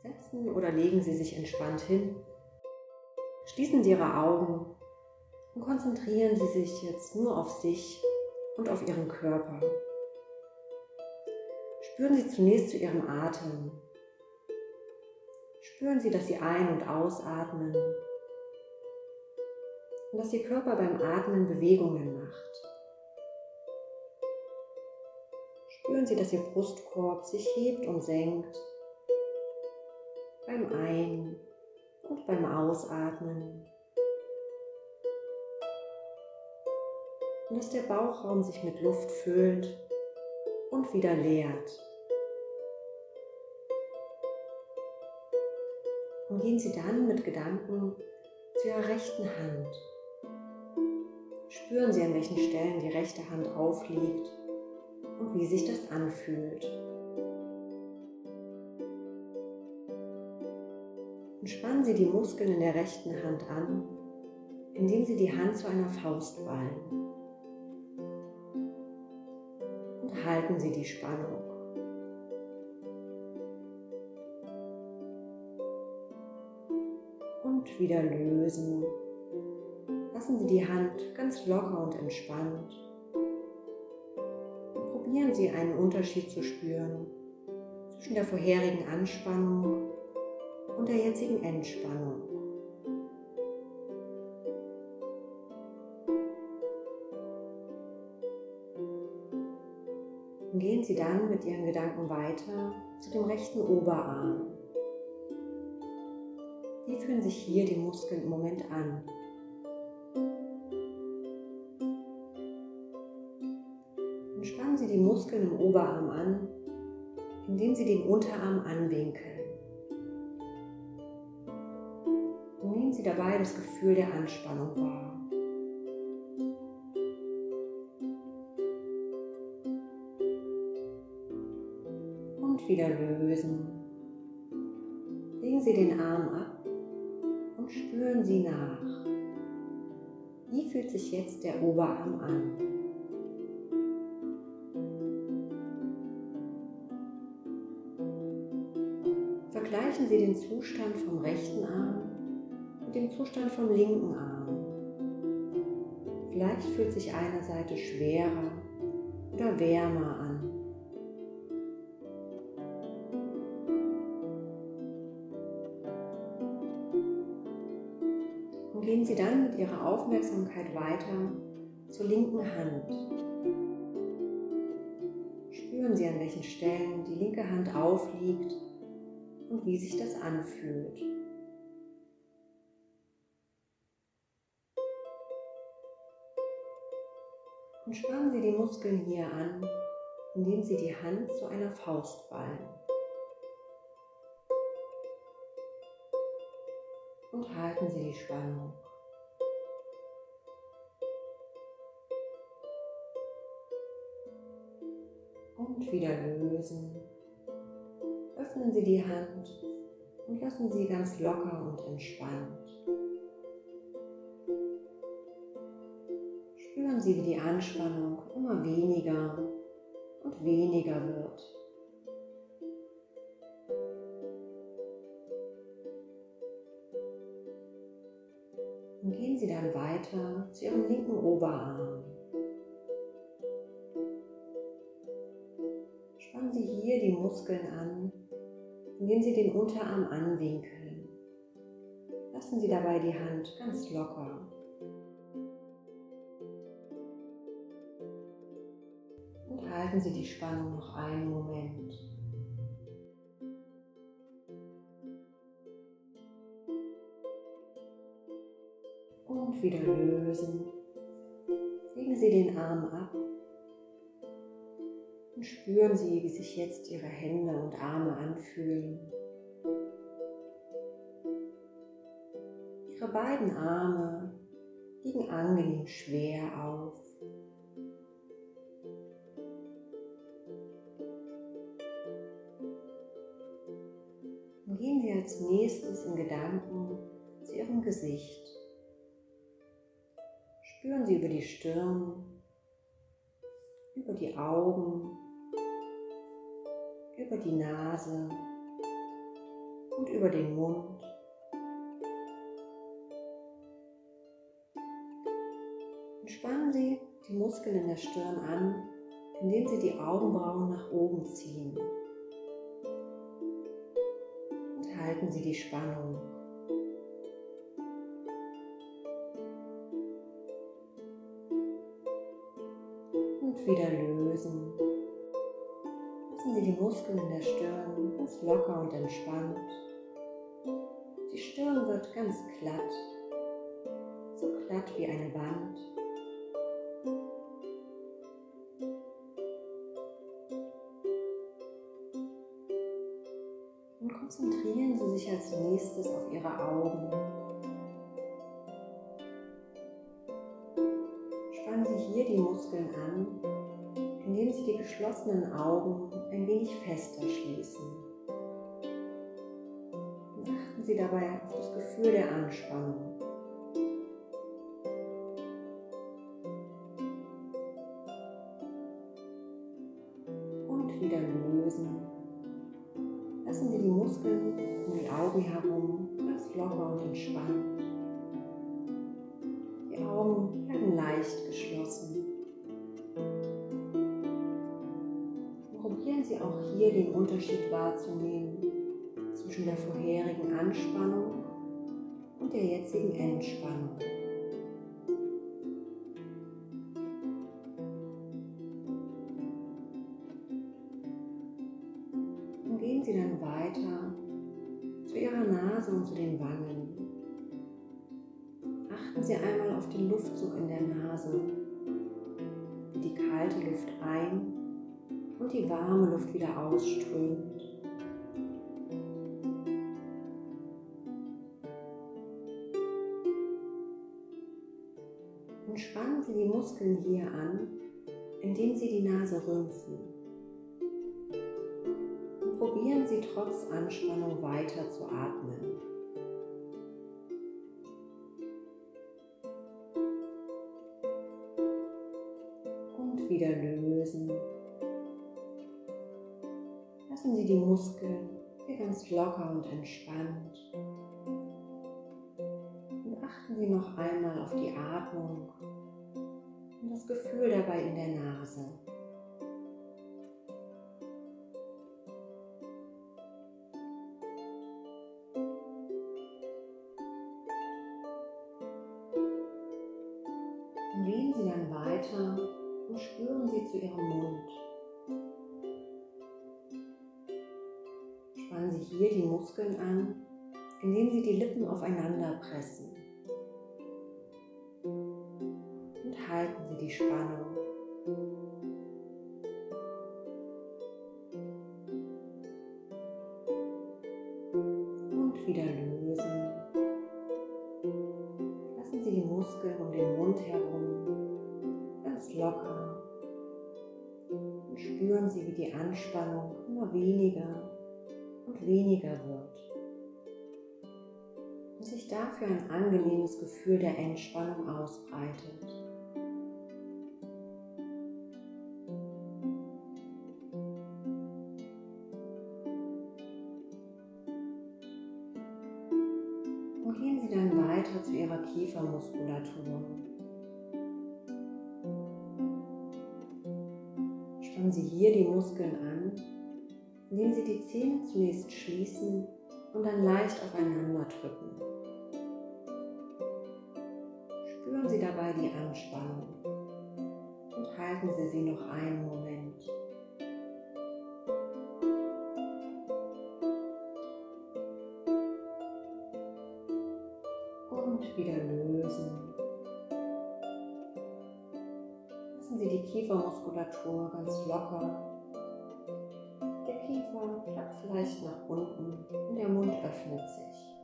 Setzen oder legen Sie sich entspannt hin. Schließen Sie Ihre Augen und konzentrieren Sie sich jetzt nur auf sich und auf Ihren Körper. Spüren Sie zunächst zu Ihrem Atem. Spüren Sie, dass Sie ein- und ausatmen und dass Ihr Körper beim Atmen Bewegungen macht. Spüren Sie, dass Ihr Brustkorb sich hebt und senkt beim Ein- und beim Ausatmen und dass der Bauchraum sich mit Luft füllt und wieder leert. Und gehen Sie dann mit Gedanken zu Ihrer rechten Hand. Spüren Sie, an welchen Stellen die rechte Hand aufliegt und wie sich das anfühlt. Und spannen Sie die Muskeln in der rechten Hand an, indem Sie die Hand zu einer Faust ballen. Und halten Sie die Spannung. Und wieder lösen. Lassen Sie die Hand ganz locker und entspannt. Und probieren Sie einen Unterschied zu spüren zwischen der vorherigen Anspannung und der jetzigen Entspannung. Und gehen Sie dann mit Ihren Gedanken weiter zu dem rechten Oberarm. Wie fühlen sich hier die Muskeln im Moment an? Und spannen Sie die Muskeln im Oberarm an, indem Sie den Unterarm anwinkeln. Und nehmen Sie dabei das Gefühl der Anspannung wahr. Und wieder lösen. Legen Sie den Arm ab und spüren Sie nach. Wie fühlt sich jetzt der Oberarm an? Vergleichen Sie den Zustand vom rechten Arm mit dem Zustand vom linken Arm. Vielleicht fühlt sich eine Seite schwerer oder wärmer an. Und gehen Sie dann mit Ihrer Aufmerksamkeit weiter zur linken Hand. Spüren Sie, an welchen Stellen die linke Hand aufliegt und wie sich das anfühlt. Und spannen Sie die Muskeln hier an, indem Sie die Hand zu einer Faust ballen. Und halten Sie die Spannung. Und wieder lösen. Öffnen Sie die Hand und lassen Sie ganz locker und entspannt. Spüren Sie, wie die Anspannung immer weniger und weniger wird. Und gehen Sie dann weiter zu Ihrem linken Oberarm. Spannen Sie hier die Muskeln an, indem Sie den Unterarm anwinkeln. Lassen Sie dabei die Hand ganz locker. Und halten Sie die Spannung noch einen Moment. Und wieder lösen. Legen Sie den Arm ab und spüren Sie, wie sich jetzt Ihre Hände und Arme anfühlen. Ihre beiden Arme liegen angenehm schwer auf. Und gehen Sie als nächstes in Gedanken zu Ihrem Gesicht. Spüren Sie über die Stirn, über die Augen, über die Nase und über den Mund. Und spannen Sie die Muskeln in der Stirn an, indem Sie die Augenbrauen nach oben ziehen. Und halten Sie die Spannung. Und wieder lösen. Lassen Sie die Muskeln in der Stirn ganz locker und entspannt. Die Stirn wird ganz glatt, so glatt wie eine Wand. Und konzentrieren Sie sich als nächstes auf Ihre Augen. Spannen Sie hier die Muskeln an, indem Sie die geschlossenen Augen ein wenig fester schließen. Und achten Sie dabei auf das Gefühl der Anspannung. Und wieder lösen. Lassen Sie die Muskeln um die Augen herum ganz locker und entspannt. Die Augen bleiben leicht geschlossen. Probieren Sie auch hier den Unterschied wahrzunehmen zwischen der vorherigen Anspannung und der jetzigen Entspannung. Und gehen Sie dann weiter zu Ihrer Nase und zu den Wangen. Achten Sie einmal auf den Luftzug in der Nase, wie die kalte Luft ein- und die warme Luft wieder ausströmt. Und spannen Sie die Muskeln hier an, indem Sie die Nase rümpfen. Und probieren Sie trotz Anspannung weiter zu atmen. Und wieder lösen. Lassen Sie die Muskeln hier ganz locker und entspannt. Und achten Sie noch einmal auf die Atmung und das Gefühl dabei in der Nase. Und gehen Sie dann weiter und spüren Sie zu Ihrem Mund. Spannen Sie hier die Muskeln an, indem Sie die Lippen aufeinander pressen. Und halten Sie die Spannung. Und wieder lösen. Lassen Sie die Muskeln um den Mund herum ganz locker. Und spüren Sie, wie die Anspannung immer weniger und weniger wird. Und sich dafür ein angenehmes Gefühl der Entspannung ausbreitet. Und gehen Sie dann weiter zu Ihrer Kiefermuskulatur. Spannen Sie hier die Muskeln an, indem Sie die Zähne zunächst schließen und dann leicht aufeinander drücken. Spüren Sie dabei die Anspannung und halten Sie sie noch einen Moment. Und wieder lösen. Lassen Sie die Kiefermuskulatur ganz locker. Der Kiefer klappt vielleicht nach unten und der Mund öffnet sich.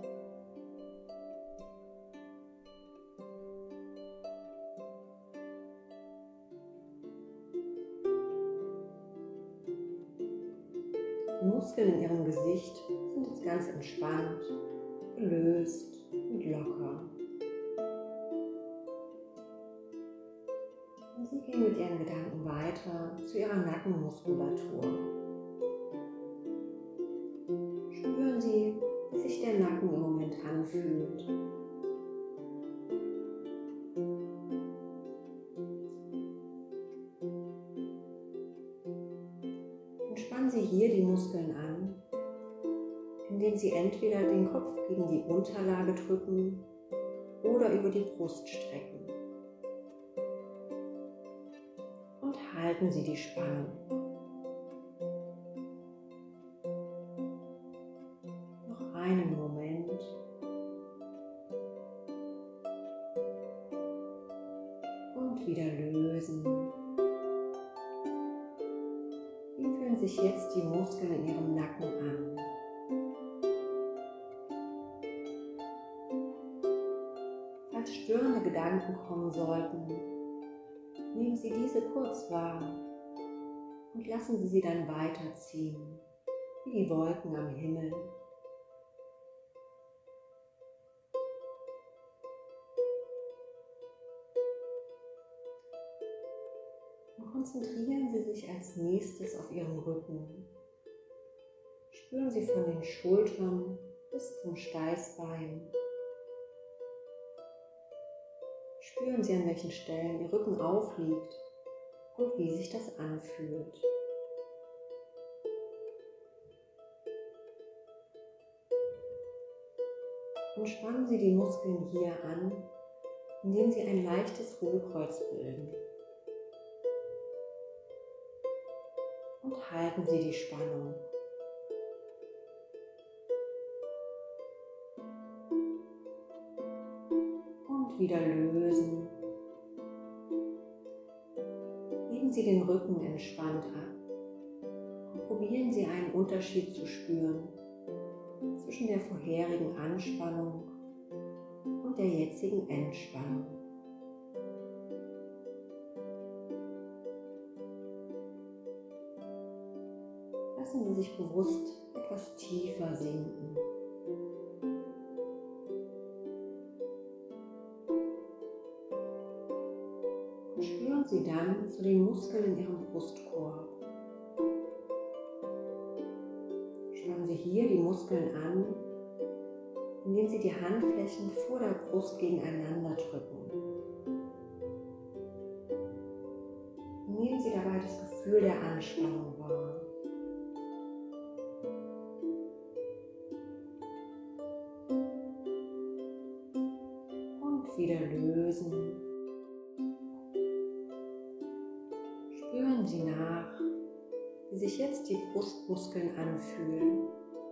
Die Muskeln in Ihrem Gesicht sind jetzt ganz entspannt, gelöst und locker. Und Sie gehen mit Ihren Gedanken weiter zu Ihrer Nackenmuskulatur. Spüren Sie, anfühlt. Und spannen Sie hier die Muskeln an, indem Sie entweder den Kopf gegen die Unterlage drücken oder über die Brust strecken. Und halten Sie die Spannung. Noch einen Moment. Und wieder lösen. Wie fühlen sich jetzt die Muskeln in Ihrem Nacken an? Falls störende Gedanken kommen sollten, nehmen Sie diese kurz wahr und lassen Sie sie dann weiterziehen, wie die Wolken am Himmel. Und konzentrieren Sie sich als nächstes auf Ihren Rücken. Spüren Sie von den Schultern bis zum Steißbein. Spüren Sie, an welchen Stellen Ihr Rücken aufliegt und wie sich das anfühlt. Und spannen Sie die Muskeln hier an, indem Sie ein leichtes Hohlkreuz bilden. Und halten Sie die Spannung. Und wieder lösen. Legen Sie den Rücken entspannt ab und probieren Sie einen Unterschied zu spüren zwischen der vorherigen Anspannung und der jetzigen Entspannung. Lassen Sie sich bewusst etwas tiefer sinken. Und spüren Sie dann zu den Muskeln in Ihrem Brustkorb. Spannen Sie hier die Muskeln an, indem Sie die Handflächen vor der Brust gegeneinander drücken. Nehmen Sie dabei das Gefühl der Anspannung wahr. Und wieder lösen. Spüren Sie nach, wie sich jetzt die Brustmuskeln anfühlen.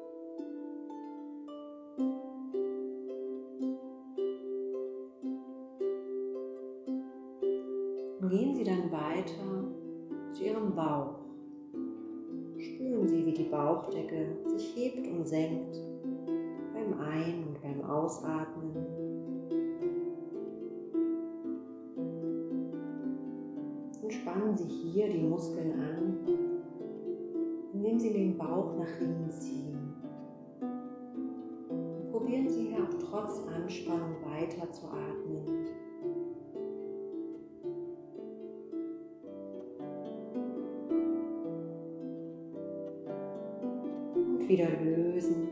Und gehen Sie dann weiter zu Ihrem Bauch. Spüren Sie, wie die Bauchdecke sich hebt und senkt beim Ein- und beim Ausatmen. Und spannen Sie hier die Muskeln an, indem Sie den Bauch nach innen ziehen. Und probieren Sie hier auch trotz Anspannung weiter zu atmen. Und wieder lösen.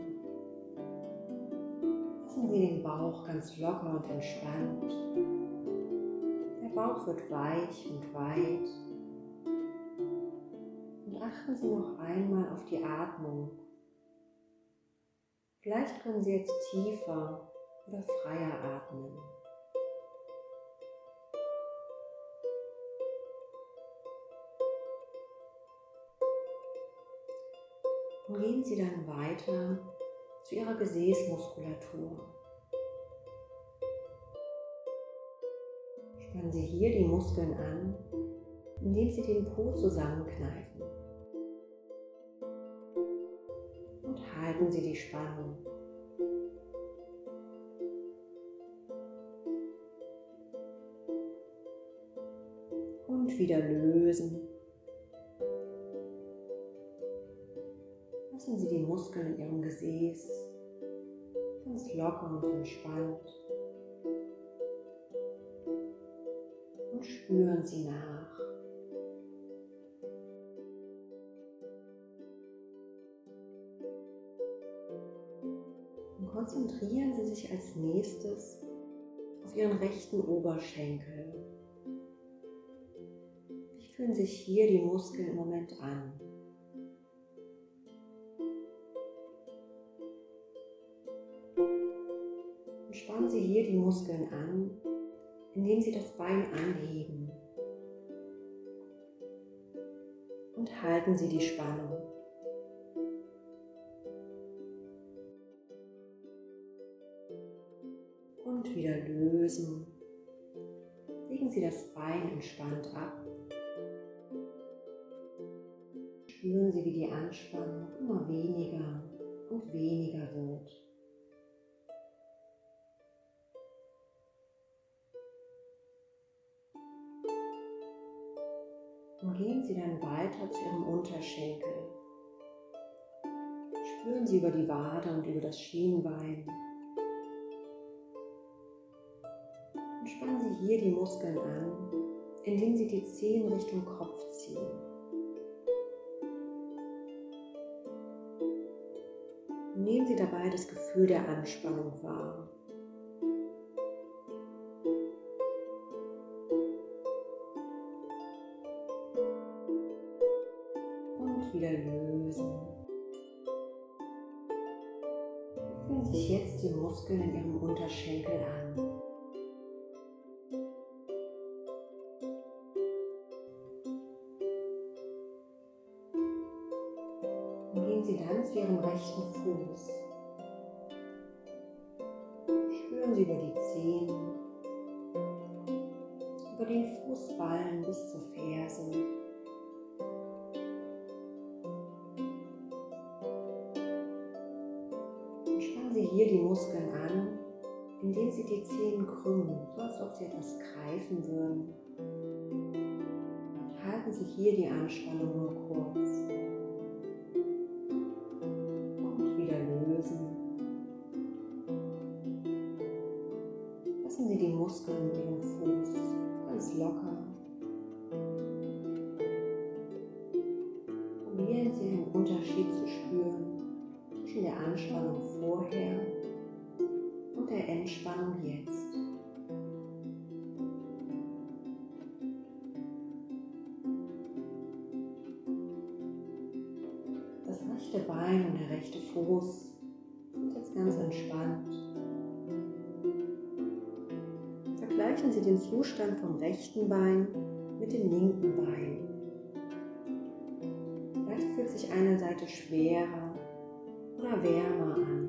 Lassen Sie den Bauch ganz locker und entspannt. Der Bauch wird weich und weit. Und achten Sie noch einmal auf die Atmung. Vielleicht können Sie jetzt tiefer oder freier atmen. Und gehen Sie dann weiter zu Ihrer Gesäßmuskulatur. Spannen Sie hier die Muskeln an, indem Sie den Po zusammenkneifen. Und halten Sie die Spannung. Und wieder lösen. Lassen Sie die Muskeln in Ihrem Gesäß ganz locker und entspannt. Und spüren Sie nach. Und kurz konzentrieren Sie sich als nächstes auf Ihren rechten Oberschenkel. Wie fühlen sich hier die Muskeln im Moment an? Und spannen Sie hier die Muskeln an, indem Sie das Bein anheben. Und halten Sie die Spannung. Und wieder lösen. Legen Sie das Bein entspannt ab. Spüren Sie, wie die Anspannung immer weniger und weniger wird. Und gehen Sie dann weiter zu Ihrem Unterschenkel. Spüren Sie über die Wade und über das Schienbein. Und spannen Sie hier die Muskeln an, indem Sie die Zehen Richtung Kopf ziehen. Und nehmen Sie dabei das Gefühl der Anspannung wahr. Und wieder lösen. Fühlen sich jetzt die Muskeln in Ihrem Unterschenkel an. Gehen Sie dann zu Ihrem rechten Fuß. Spüren Sie über die Zehen, über den Fußballen bis zur Ferse. Und spannen Sie hier die Muskeln an, indem Sie die Zehen krümmen, so als ob Sie etwas greifen würden. Und halten Sie hier die Anspannung nur kurz. Lassen Sie die Muskeln in Ihrem Fuß ganz locker. Probieren Sie einen Unterschied zu spüren zwischen der Anspannung vorher und der Entspannung jetzt. Das rechte Bein und der rechte Fuß sind jetzt ganz entspannt. Vergleichen Sie den Zustand vom rechten Bein mit dem linken Bein. Vielleicht fühlt sich eine Seite schwerer oder wärmer an.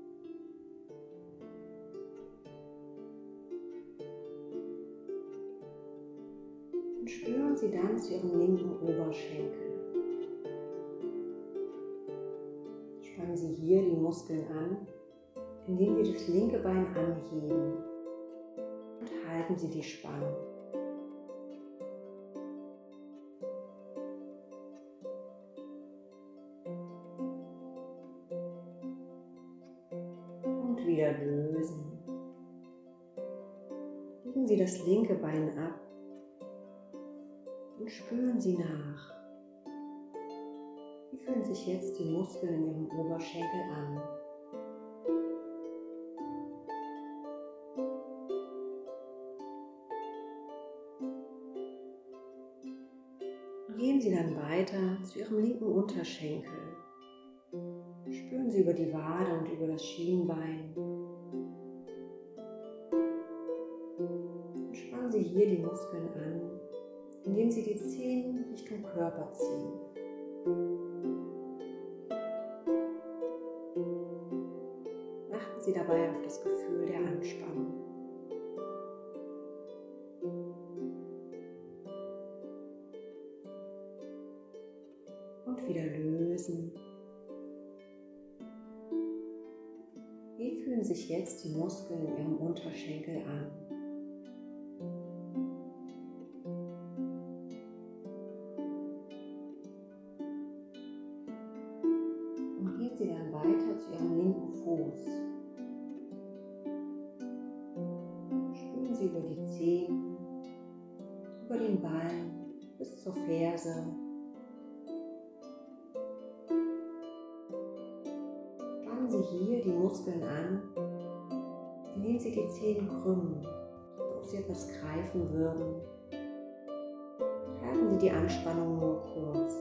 Und spüren Sie dann zu Ihrem linken Oberschenkel. Spannen Sie hier die Muskeln an, indem Sie das linke Bein anheben. Halten Sie die Spannung. Und wieder lösen. Legen Sie das linke Bein ab und spüren Sie nach. Wie fühlen sich jetzt die Muskeln in Ihrem Oberschenkel an? Gehen Sie dann weiter zu Ihrem linken Unterschenkel. Spüren Sie über die Wade und über das Schienbein. Und spannen Sie hier die Muskeln an, indem Sie die Zehen Richtung Körper ziehen. Achten Sie dabei auf das Gefühl der Anspannung. Und wieder lösen. Wie fühlen sich jetzt die Muskeln in Ihrem Unterschenkel an? Und gehen Sie dann weiter zu Ihrem linken Fuß. Spüren Sie über die Zehen, über den Ballen bis zur Ferse. Sie hier die Muskeln an, indem Sie die Zehen krümmen, als ob Sie etwas greifen würden. Halten Sie die Anspannung nur kurz.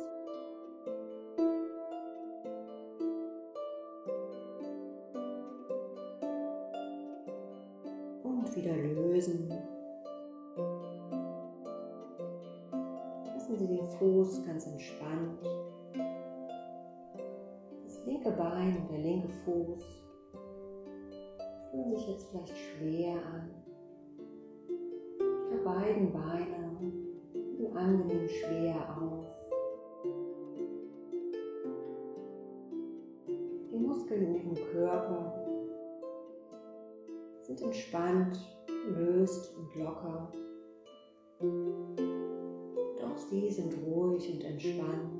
Und wieder lösen. Lassen Sie den Fuß ganz entspannt. Das linke Bein und der linke Fuß fühlen sich jetzt vielleicht schwer an. Ihre beiden Beine liegen angenehm schwer auf. Die Muskeln in Ihrem Körper sind entspannt, gelöst und locker. Und auch Sie sind ruhig und entspannt.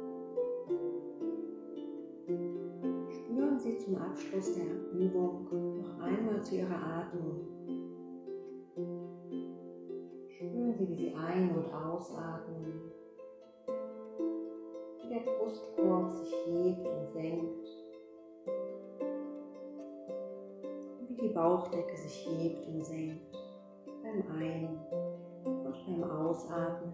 Spüren Sie zum Abschluss der Übung noch einmal zu Ihrer Atmung. Spüren Sie, wie Sie ein- und ausatmen, wie der Brustkorb sich hebt und senkt, wie die Bauchdecke sich hebt und senkt beim Ein- und beim Ausatmen.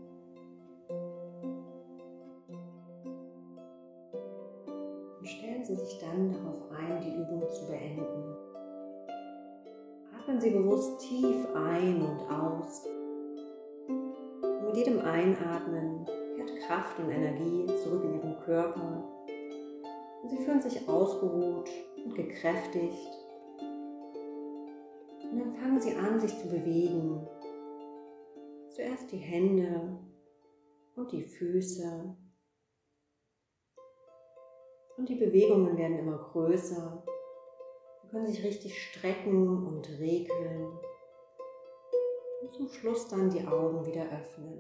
Und stellen Sie sich dann darauf ein, die Übung zu beenden. Atmen Sie bewusst tief ein und aus. Und mit jedem Einatmen kehrt Kraft und Energie zurück in Ihren Körper. Und Sie fühlen sich ausgeruht und gekräftigt. Und dann fangen Sie an, sich zu bewegen. Zuerst die Hände und die Füße. Und die Bewegungen werden immer größer. Sie können sich richtig strecken und regeln. Und zum Schluss dann die Augen wieder öffnen.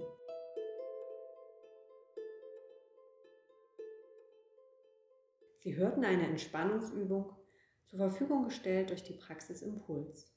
Sie hörten eine Entspannungsübung zur Verfügung gestellt durch die Praxis Impuls.